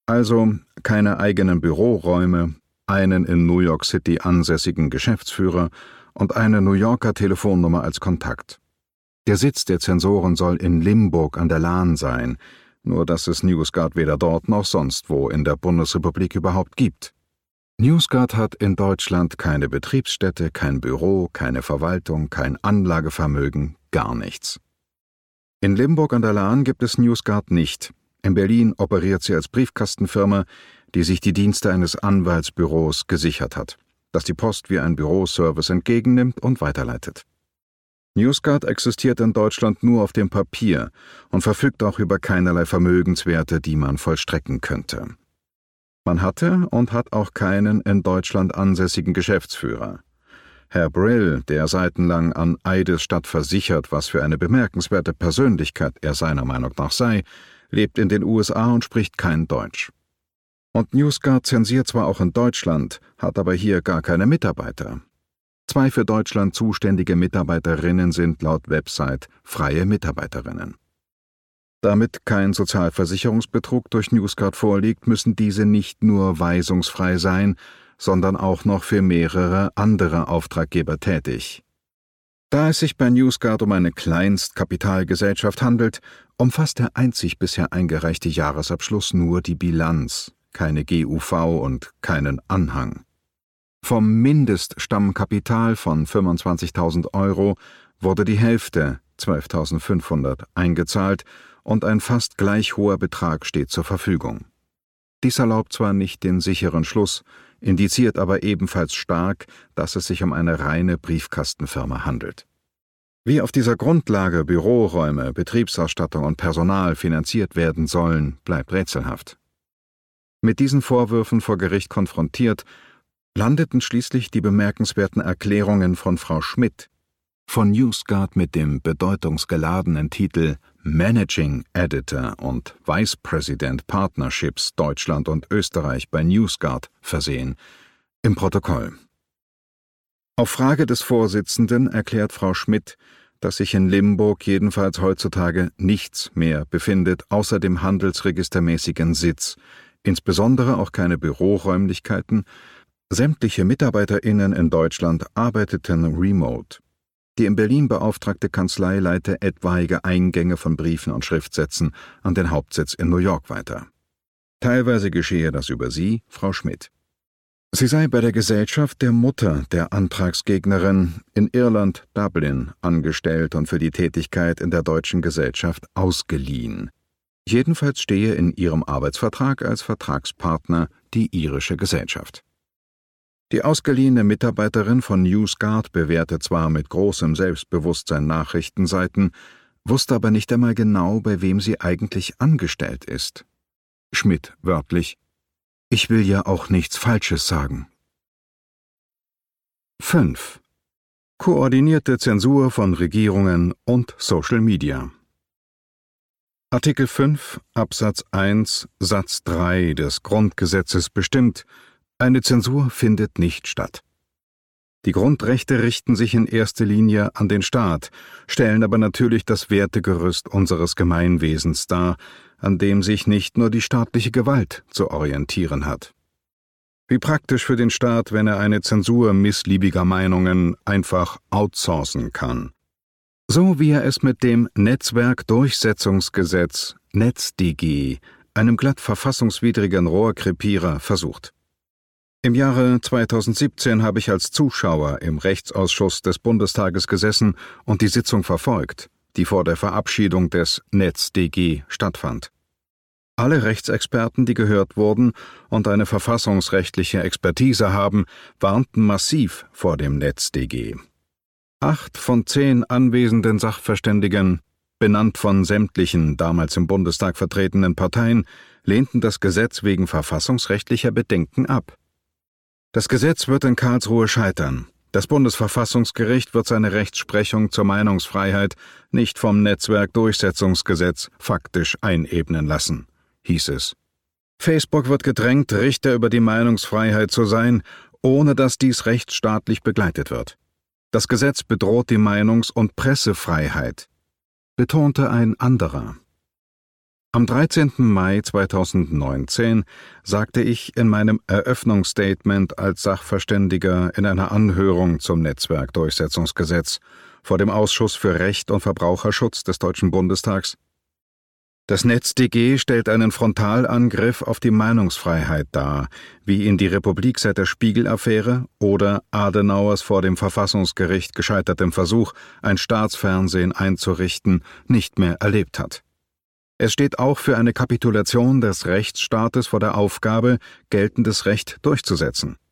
Also keine eigenen Büroräume, einen in New York City ansässigen Geschäftsführer und eine New Yorker Telefonnummer als Kontakt. Der Sitz der Zensoren soll in Limburg an der Lahn sein, nur dass es NewsGuard weder dort noch sonst wo in der Bundesrepublik überhaupt gibt. NewsGuard hat in Deutschland keine Betriebsstätte, kein Büro, keine Verwaltung, kein Anlagevermögen, gar nichts. In Limburg an der Lahn gibt es NewsGuard nicht. In Berlin operiert sie als Briefkastenfirma, die sich die Dienste eines Anwaltsbüros gesichert hat, das die Post wie ein Büroservice entgegennimmt und weiterleitet. NewsGuard existiert in Deutschland nur auf dem Papier und verfügt auch über keinerlei Vermögenswerte, die man vollstrecken könnte. Man hatte und hat auch keinen in Deutschland ansässigen Geschäftsführer. Herr Brill, der seitenlang an Eidesstadt versichert, was für eine bemerkenswerte Persönlichkeit er seiner Meinung nach sei, lebt in den USA und spricht kein Deutsch. Und NewsGuard zensiert zwar auch in Deutschland, hat aber hier gar keine Mitarbeiter. 2 für Deutschland zuständige Mitarbeiterinnen sind laut Website freie Mitarbeiterinnen. Damit kein Sozialversicherungsbetrug durch NewsGuard vorliegt, müssen diese nicht nur weisungsfrei sein, sondern auch noch für mehrere andere Auftraggeber tätig. Da es sich bei NewsGuard um eine Kleinstkapitalgesellschaft handelt, umfasst der einzig bisher eingereichte Jahresabschluss nur die Bilanz, keine GUV und keinen Anhang. Vom Mindeststammkapital von 25.000 € wurde die Hälfte, 12.500, eingezahlt und ein fast gleich hoher Betrag steht zur Verfügung. Dies erlaubt zwar nicht den sicheren Schluss, indiziert aber ebenfalls stark, dass es sich um eine reine Briefkastenfirma handelt. Wie auf dieser Grundlage Büroräume, Betriebsausstattung und Personal finanziert werden sollen, bleibt rätselhaft. Mit diesen Vorwürfen vor Gericht konfrontiert, landeten schließlich die bemerkenswerten Erklärungen von Frau Schmidt von NewsGuard mit dem bedeutungsgeladenen Titel Managing Editor und Vice President Partnerships Deutschland und Österreich bei NewsGuard versehen, im Protokoll. Auf Frage des Vorsitzenden erklärt Frau Schmidt, dass sich in Limburg jedenfalls heutzutage nichts mehr befindet außer dem handelsregistermäßigen Sitz, insbesondere auch keine Büroräumlichkeiten. Sämtliche MitarbeiterInnen in Deutschland arbeiteten remote. Die in Berlin beauftragte Kanzlei leite etwaige Eingänge von Briefen und Schriftsätzen an den Hauptsitz in New York weiter. Teilweise geschehe das über sie, Frau Schmidt. Sie sei bei der Gesellschaft der Mutter der Antragsgegnerin in Irland, Dublin, angestellt und für die Tätigkeit in der deutschen Gesellschaft ausgeliehen. Jedenfalls stehe in ihrem Arbeitsvertrag als Vertragspartner die irische Gesellschaft. Die ausgeliehene Mitarbeiterin von NewsGuard bewährte zwar mit großem Selbstbewusstsein Nachrichtenseiten, wusste aber nicht einmal genau, bei wem sie eigentlich angestellt ist. Schmidt wörtlich: Ich will ja auch nichts Falsches sagen. 5. Koordinierte Zensur von Regierungen und Social Media. Artikel 5 Absatz 1 Satz 3 des Grundgesetzes bestimmt: Eine Zensur findet nicht statt. Die Grundrechte richten sich in erster Linie an den Staat, stellen aber natürlich das Wertegerüst unseres Gemeinwesens dar, an dem sich nicht nur die staatliche Gewalt zu orientieren hat. Wie praktisch für den Staat, wenn er eine Zensur missliebiger Meinungen einfach outsourcen kann. So wie er es mit dem Netzwerkdurchsetzungsgesetz NetzDG, einem glatt verfassungswidrigen Rohrkrepierer, versucht. Im Jahre 2017 habe ich als Zuschauer im Rechtsausschuss des Bundestages gesessen und die Sitzung verfolgt, die vor der Verabschiedung des NetzDG stattfand. Alle Rechtsexperten, die gehört wurden und eine verfassungsrechtliche Expertise haben, warnten massiv vor dem NetzDG. 8 von 10 anwesenden Sachverständigen, benannt von sämtlichen damals im Bundestag vertretenen Parteien, lehnten das Gesetz wegen verfassungsrechtlicher Bedenken ab. Das Gesetz wird in Karlsruhe scheitern. Das Bundesverfassungsgericht wird seine Rechtsprechung zur Meinungsfreiheit nicht vom Netzwerkdurchsetzungsgesetz faktisch einebnen lassen, hieß es. Facebook wird gedrängt, Richter über die Meinungsfreiheit zu sein, ohne dass dies rechtsstaatlich begleitet wird. Das Gesetz bedroht die Meinungs- und Pressefreiheit, betonte ein anderer. Am 13. Mai 2019 sagte ich in meinem Eröffnungsstatement als Sachverständiger in einer Anhörung zum Netzwerkdurchsetzungsgesetz vor dem Ausschuss für Recht und Verbraucherschutz des Deutschen Bundestags: Das NetzDG stellt einen Frontalangriff auf die Meinungsfreiheit dar, wie ihn die Republik seit der Spiegel-Affäre oder Adenauers vor dem Verfassungsgericht gescheitertem Versuch, ein Staatsfernsehen einzurichten, nicht mehr erlebt hat. Es steht auch für eine Kapitulation des Rechtsstaates vor der Aufgabe, geltendes Recht durchzusetzen.